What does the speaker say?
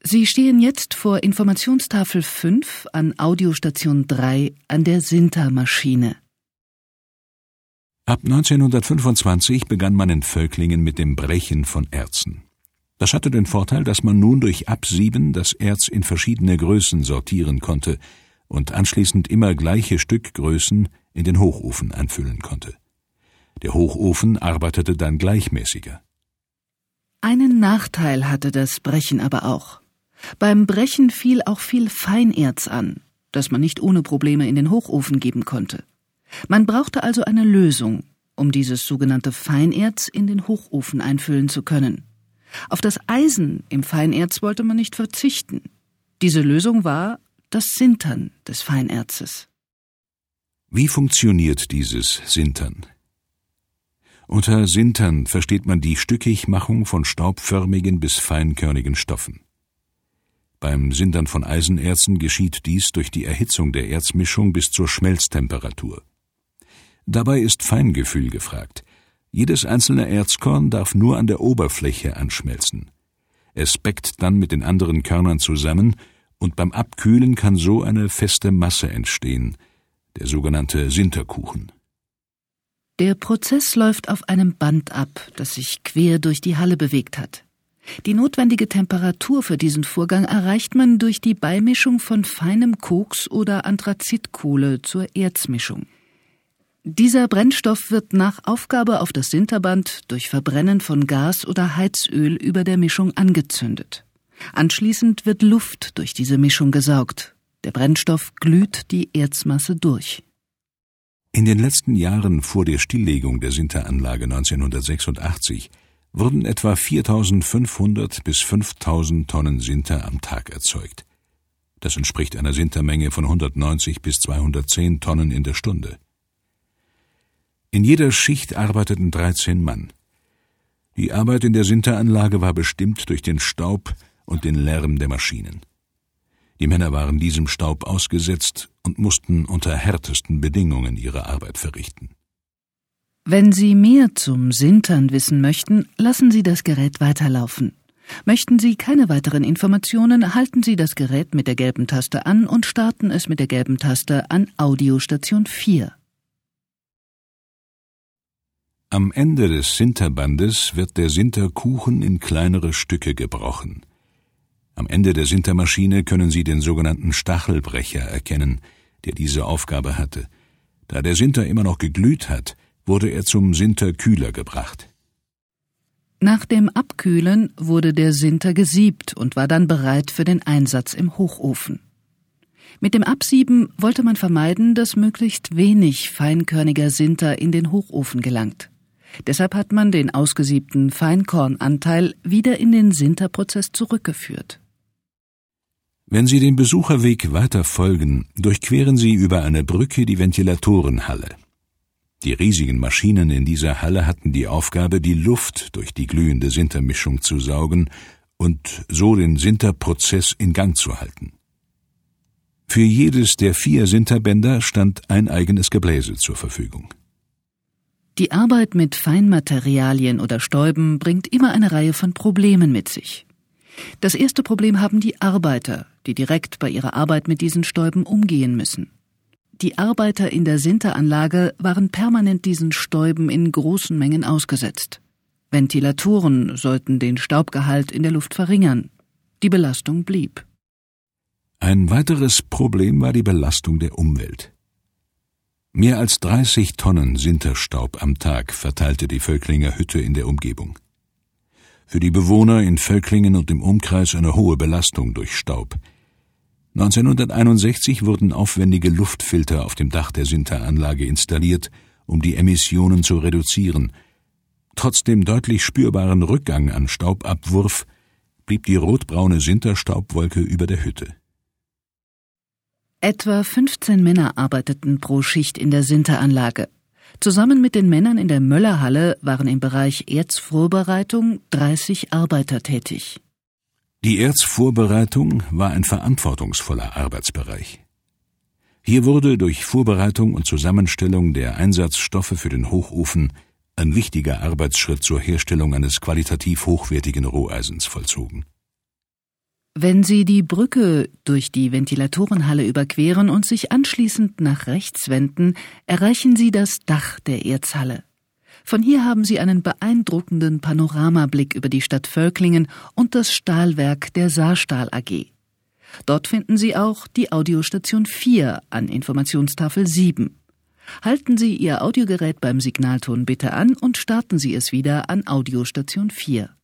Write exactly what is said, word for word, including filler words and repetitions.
Sie stehen jetzt vor Informationstafel fünf an Audiostation drei an der Sintermaschine. Ab neunzehnhundertfünfundzwanzig begann man in Völklingen mit dem Brechen von Erzen. Das hatte den Vorteil, dass man nun durch Absieben das Erz in verschiedene Größen sortieren konnte und anschließend immer gleiche Stückgrößen in den Hochofen einfüllen konnte. Der Hochofen arbeitete dann gleichmäßiger. Einen Nachteil hatte das Brechen aber auch. Beim Brechen fiel auch viel Feinerz an, das man nicht ohne Probleme in den Hochofen geben konnte. Man brauchte also eine Lösung, um dieses sogenannte Feinerz in den Hochofen einfüllen zu können. Auf das Eisen im Feinerz wollte man nicht verzichten. Diese Lösung war das Sintern des Feinerzes. Wie funktioniert dieses Sintern? Unter Sintern versteht man die Stückigmachung von staubförmigen bis feinkörnigen Stoffen. Beim Sintern von Eisenerzen geschieht dies durch die Erhitzung der Erzmischung bis zur Schmelztemperatur. Dabei ist Feingefühl gefragt. Jedes einzelne Erzkorn darf nur an der Oberfläche anschmelzen. Es beckt dann mit den anderen Körnern zusammen und beim Abkühlen kann so eine feste Masse entstehen, der sogenannte Sinterkuchen. Der Prozess läuft auf einem Band ab, das sich quer durch die Halle bewegt hat. Die notwendige Temperatur für diesen Vorgang erreicht man durch die Beimischung von feinem Koks oder Anthrazitkohle zur Erzmischung. Dieser Brennstoff wird nach Aufgabe auf das Sinterband durch Verbrennen von Gas oder Heizöl über der Mischung angezündet. Anschließend wird Luft durch diese Mischung gesaugt. Der Brennstoff glüht die Erzmasse durch. In den letzten Jahren vor der Stilllegung der Sinteranlage neunzehnhundertsechsundachtzig wurden etwa viertausendfünfhundert bis fünftausend Tonnen Sinter am Tag erzeugt. Das entspricht einer Sintermenge von hundertneunzig bis zweihundertzehn Tonnen in der Stunde. In jeder Schicht arbeiteten dreizehn Mann. Die Arbeit in der Sinteranlage war bestimmt durch den Staub und den Lärm der Maschinen. Die Männer waren diesem Staub ausgesetzt und mussten unter härtesten Bedingungen ihre Arbeit verrichten. Wenn Sie mehr zum Sintern wissen möchten, lassen Sie das Gerät weiterlaufen. Möchten Sie keine weiteren Informationen, halten Sie das Gerät mit der gelben Taste an und starten es mit der gelben Taste an Audiostation vier. Am Ende des Sinterbandes wird der Sinterkuchen in kleinere Stücke gebrochen. Am Ende der Sintermaschine können Sie den sogenannten Stachelbrecher erkennen, der diese Aufgabe hatte. Da der Sinter immer noch geglüht hat, wurde er zum Sinterkühler gebracht. Nach dem Abkühlen wurde der Sinter gesiebt und war dann bereit für den Einsatz im Hochofen. Mit dem Absieben wollte man vermeiden, dass möglichst wenig feinkörniger Sinter in den Hochofen gelangt. Deshalb hat man den ausgesiebten Feinkornanteil wieder in den Sinterprozess zurückgeführt. Wenn Sie den Besucherweg weiter folgen, durchqueren Sie über eine Brücke die Ventilatorenhalle. Die riesigen Maschinen in dieser Halle hatten die Aufgabe, die Luft durch die glühende Sintermischung zu saugen und so den Sinterprozess in Gang zu halten. Für jedes der vier Sinterbänder stand ein eigenes Gebläse zur Verfügung. Die Arbeit mit Feinmaterialien oder Stäuben bringt immer eine Reihe von Problemen mit sich. Das erste Problem haben die Arbeiter, die direkt bei ihrer Arbeit mit diesen Stäuben umgehen müssen. Die Arbeiter in der Sinteranlage waren permanent diesen Stäuben in großen Mengen ausgesetzt. Ventilatoren sollten den Staubgehalt in der Luft verringern. Die Belastung blieb. Ein weiteres Problem war die Belastung der Umwelt. Mehr als dreißig Tonnen Sinterstaub am Tag verteilte die Völklinger Hütte in der Umgebung. Für die Bewohner in Völklingen und im Umkreis eine hohe Belastung durch Staub. neunzehnhunderteinundsechzig wurden aufwendige Luftfilter auf dem Dach der Sinteranlage installiert, um die Emissionen zu reduzieren. Trotz dem deutlich spürbaren Rückgang an Staubabwurf blieb die rotbraune Sinterstaubwolke über der Hütte. Etwa fünfzehn Männer arbeiteten pro Schicht in der Sinteranlage. Zusammen mit den Männern in der Möllerhalle waren im Bereich Erzvorbereitung dreißig Arbeiter tätig. Die Erzvorbereitung war ein verantwortungsvoller Arbeitsbereich. Hier wurde durch Vorbereitung und Zusammenstellung der Einsatzstoffe für den Hochofen ein wichtiger Arbeitsschritt zur Herstellung eines qualitativ hochwertigen Roheisens vollzogen. Wenn Sie die Brücke durch die Ventilatorenhalle überqueren und sich anschließend nach rechts wenden, erreichen Sie das Dach der Erzhalle. Von hier haben Sie einen beeindruckenden Panoramablick über die Stadt Völklingen und das Stahlwerk der Saarstahl A G. Dort finden Sie auch die Audiostation vier an Informationstafel sieben. Halten Sie Ihr Audiogerät beim Signalton bitte an und starten Sie es wieder an Audiostation vier.